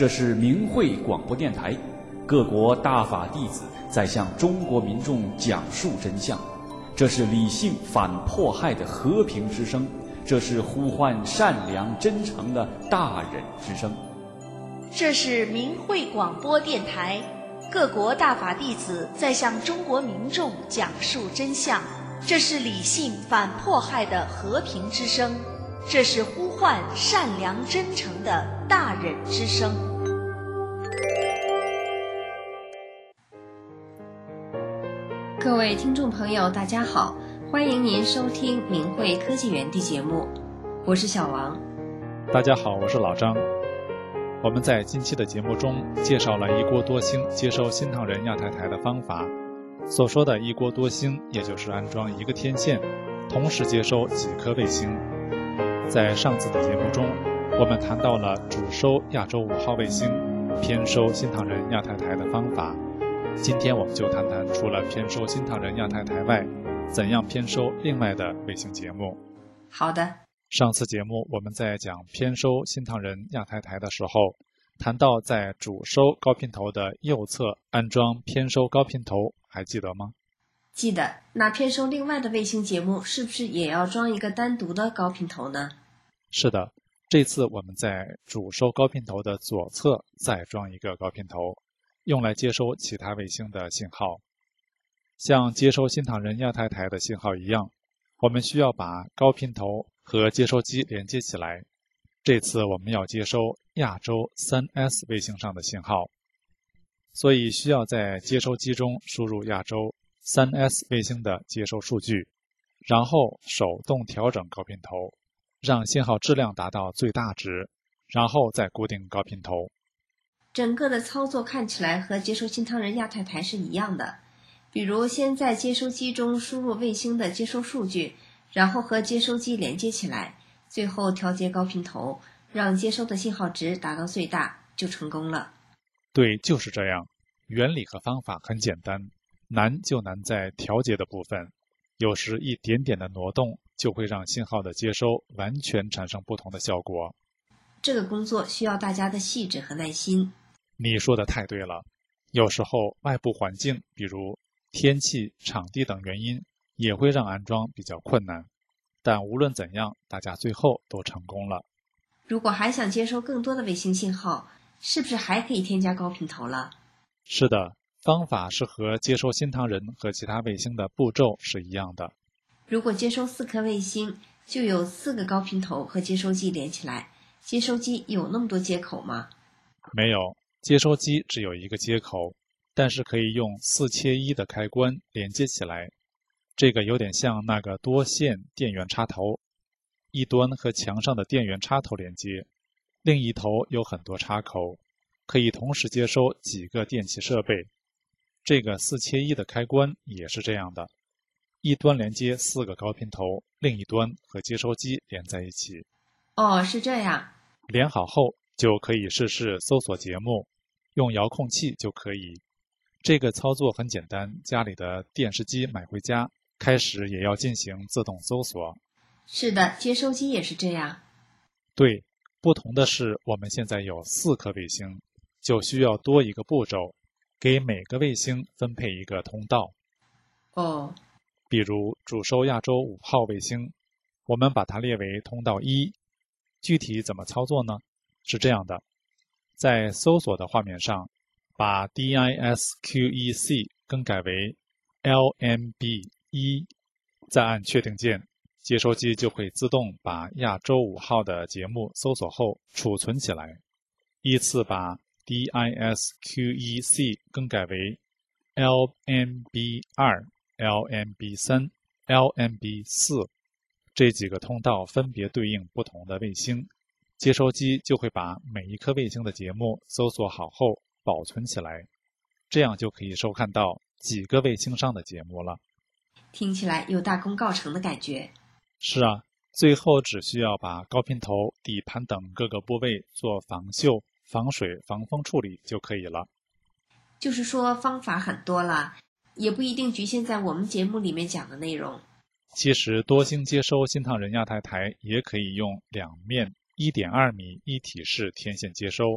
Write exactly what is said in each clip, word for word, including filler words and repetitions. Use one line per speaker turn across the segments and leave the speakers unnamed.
这是明慧广播电台，各国大法弟子在向中国民众讲述真相。这是理性反迫害的和平之声，这是呼唤善良真诚的大忍之声。
这是明慧广播电台，各国大法弟子在向中国民众讲述真相。这是理性反迫害的和平之声，这是呼唤善良真诚的大忍之声。
各位听众朋友，大家好，欢迎您收听明慧科技园地节目，我是小王。
大家好，我是老张。我们在近期的节目中介绍了一锅多星接收新唐人亚太台的方法。所说的一锅多星，也就是安装一个天线，同时接收几颗卫星。在上次的节目中，我们谈到了主收亚洲五号卫星，偏收新唐人亚太台的方法。今天我们就谈谈除了偏收新唐人亚太台外，怎样偏收另外的卫星节目。
好的。
上次节目我们在讲偏收新唐人亚太台的时候，谈到在主收高频头的右侧安装偏收高频头，还记得吗？
记得。那偏收另外的卫星节目是不是也要装一个单独的高频头呢？
是的，这次我们在主收高频头的左侧再装一个高频头，用来接收其他卫星的信号。像接收新唐人亚太台的信号一样，我们需要把高频头和接收机连接起来。这次我们要接收亚洲 三 S 卫星上的信号，所以需要在接收机中输入亚洲 三 S 卫星的接收数据，然后手动调整高频头，让信号质量达到最大值，然后再固定高频头。
整个的操作看起来和接收新唐人亚太台是一样的，比如先在接收机中输入卫星的接收数据，然后和接收机连接起来，最后调节高频头，让接收的信号值达到最大，就成功了。
对，就是这样。原理和方法很简单，难就难在调节的部分，有时一点点的挪动就会让信号的接收完全产生不同的效果。
这个工作需要大家的细致和耐心。
你说的太对了，有时候外部环境，比如天气、场地等原因，也会让安装比较困难，但无论怎样，大家最后都成功了。
如果还想接收更多的卫星信号，是不是还可以添加高频头了？
是的，方法是和接收新唐人和其他卫星的步骤是一样的。
如果接收四颗卫星，就有四个高频头和接收机连起来，接收机有那么多接口吗？
没有，接收机只有一个接口，但是可以用四切一的开关连接起来。这个有点像那个多线电源插头，一端和墙上的电源插头连接，另一头有很多插口，可以同时接收几个电气设备。这个四切一的开关也是这样的，一端连接四个高频头，另一端和接收机连在一起。
哦，是这样。
连好后就可以试试搜索节目，用遥控器就可以。这个操作很简单，家里的电视机买回家，开始也要进行自动搜索。
是的，接收机也是这样。
对，不同的是我们现在有四颗卫星，就需要多一个步骤，给每个卫星分配一个通道。
哦，
比如主收亚洲五号卫星，我们把它列为通道一。具体怎么操作呢？是这样的，在搜索的画面上，把 D I S Q E C 更改为 L M B 一，再按确定键，接收机就会自动把亚洲五号的节目搜索后储存起来。依次把 D I S Q E C 更改为 L M B 二、L M B 三、L M B 四，这几个通道分别对应不同的卫星，接收机就会把每一颗卫星的节目搜索好后保存起来，这样就可以收看到几个卫星上的节目了。
听起来有大功告成的感觉。
是啊，最后只需要把高频头、底盘等各个部位做防锈、防水、防风处理就可以了。
就是说方法很多了，也不一定局限在我们节目里面讲的内容。
其实多星接收新唐人亚太台也可以用两面 一点二米一体式天线接收，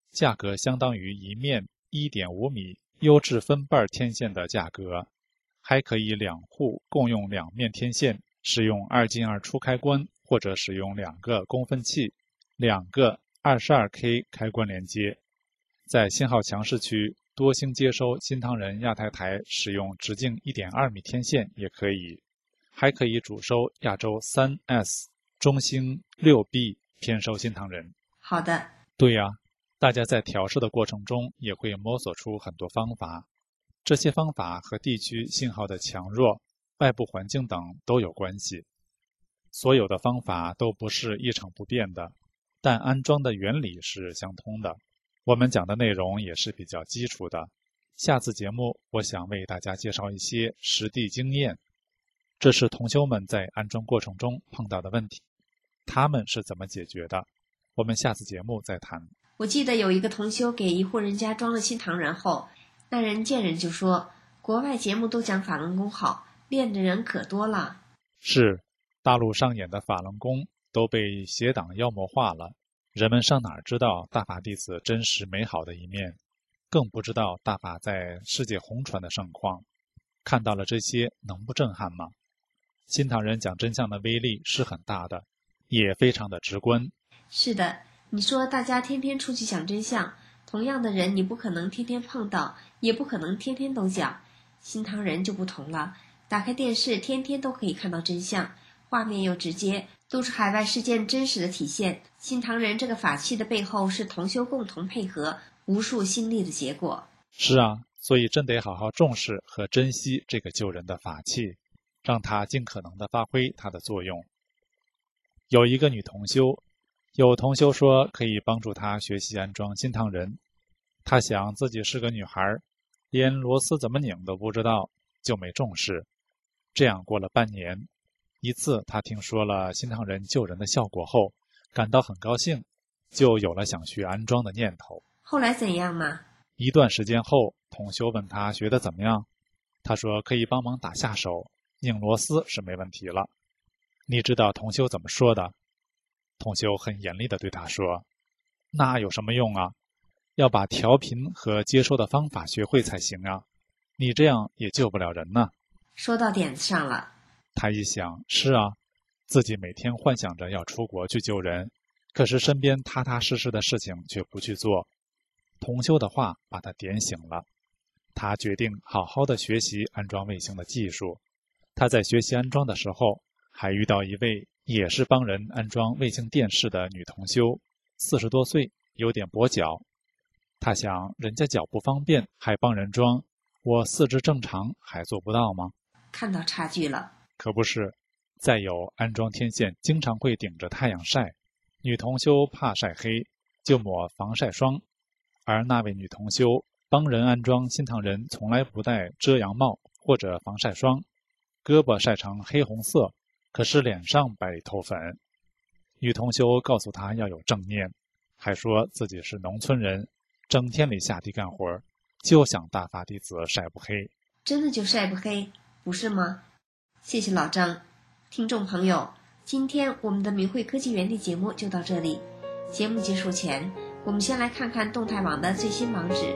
价格相当于一面 一点五米优质分瓣天线的价格，还可以两户共用两面天线，使用二进二出开关，或者使用两个供分器，两个 二十二K 开关连接。在信号强势区，多星接收新唐人亚太台使用直径 一点二米天线也可以，还可以主收亚洲 三 S、 中星 六 B 偏收新唐人。
好的。
对呀、啊，大家在调试的过程中也会摸索出很多方法，这些方法和地区信号的强弱、外部环境等都有关系。所有的方法都不是一成不变的，但安装的原理是相通的。我们讲的内容也是比较基础的，下次节目我想为大家介绍一些实地经验，这是同修们在安装过程中碰到的问题，他们是怎么解决的，我们下次节目再谈。
我记得有一个同修给一户人家装了新唐人后，那人见人就说，国外节目都讲法轮功好，练的人可多了。
是，大陆上演的法轮功都被邪党妖魔化了，人们上哪儿知道大法弟子真实美好的一面，更不知道大法在世界红传的盛况。看到了这些，能不震撼吗？新唐人讲真相的威力是很大的，也非常的直观。
是的，你说大家天天出去讲真相，同样的人你不可能天天碰到，也不可能天天都讲。新唐人就不同了，打开电视天天都可以看到真相，画面又直接，都是海外事件真实的体现。新唐人这个法器的背后是同修共同配合，无数心力的结果。
是啊，所以真得好好重视和珍惜这个救人的法器，让它尽可能的发挥它的作用。有一个女同修，有同修说可以帮助她学习安装新唐人，她想自己是个女孩，连螺丝怎么拧都不知道，就没重视。这样过了半年，一次她听说了新唐人救人的效果后，感到很高兴，就有了想学安装的念头。
后来怎样呢？
一段时间后，同修问她学得怎么样，她说可以帮忙打下手，拧螺丝是没问题了。你知道同修怎么说的？同修很严厉地对她说，那有什么用啊？要把调频和接收的方法学会才行啊，你这样也救不了人呢。
说到点子上了。
他一想，是啊，自己每天幻想着要出国去救人，可是身边踏踏实实的事情却不去做。同修的话把他点醒了，他决定好好的学习安装卫星的技术。他在学习安装的时候，还遇到一位也是帮人安装卫星电视的女同修，四十多岁，有点跛脚。他想，人家脚不方便还帮人装，我四肢正常还做不到吗？
看到差距了。
可不是。再有，安装天线经常会顶着太阳晒，女同修怕晒黑，就抹防晒霜。而那位女同修帮人安装新唐人，从来不戴遮阳帽或者防晒霜，胳膊晒成黑红色，可是脸上白里透粉。女同修告诉她要有正念，还说自己是农村人，整天里下地干活，就想大法弟子晒不黑。
真的就晒不黑，不是吗？谢谢老张。听众朋友，今天我们的明慧科技园地节目就到这里。节目结束前，我们先来看看动态网的最新网址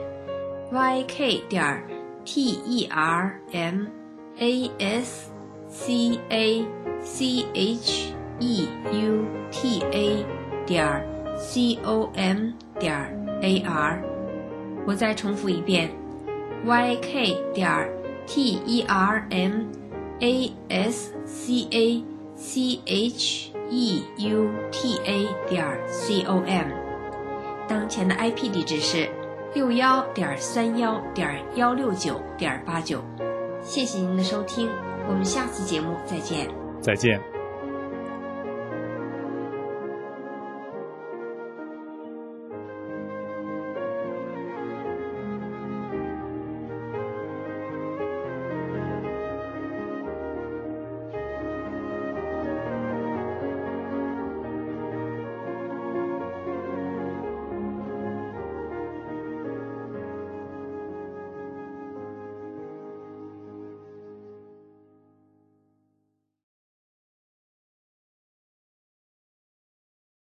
y k 点 t e r m a s c a c h e u t a 点 c o m 点 a r。我再重复一遍 y k 点 t e r m a s c a c h e u t a 点 c o m。 当前的 I P 地址是 六一点三一点一六九点八九。谢谢您的收听，我们下次节目再见。
再见。